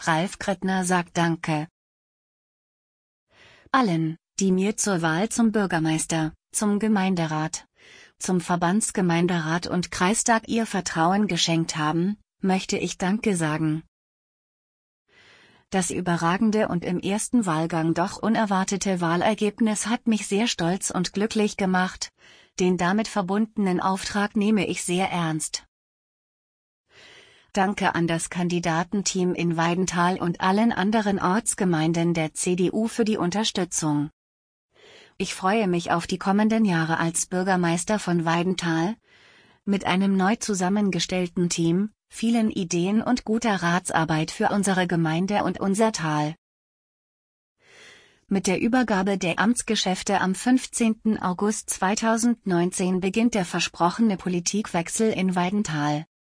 Ralf Krettner sagt Danke allen, die mir zur Wahl zum Bürgermeister, zum Gemeinderat, zum Verbandsgemeinderat und Kreistag ihr Vertrauen geschenkt haben, möchte ich Danke sagen. Das überragende und im ersten Wahlgang doch unerwartete Wahlergebnis hat mich sehr stolz und glücklich gemacht, den damit verbundenen Auftrag nehme ich sehr ernst. Danke an das Kandidatenteam in Weidenthal und allen anderen Ortsgemeinden der CDU für die Unterstützung. Ich freue mich auf die kommenden Jahre als Bürgermeister von Weidenthal, mit einem neu zusammengestellten Team, vielen Ideen und guter Ratsarbeit für unsere Gemeinde und unser Tal. Mit der Übergabe der Amtsgeschäfte am 15. August 2019 beginnt der versprochene Politikwechsel in Weidenthal.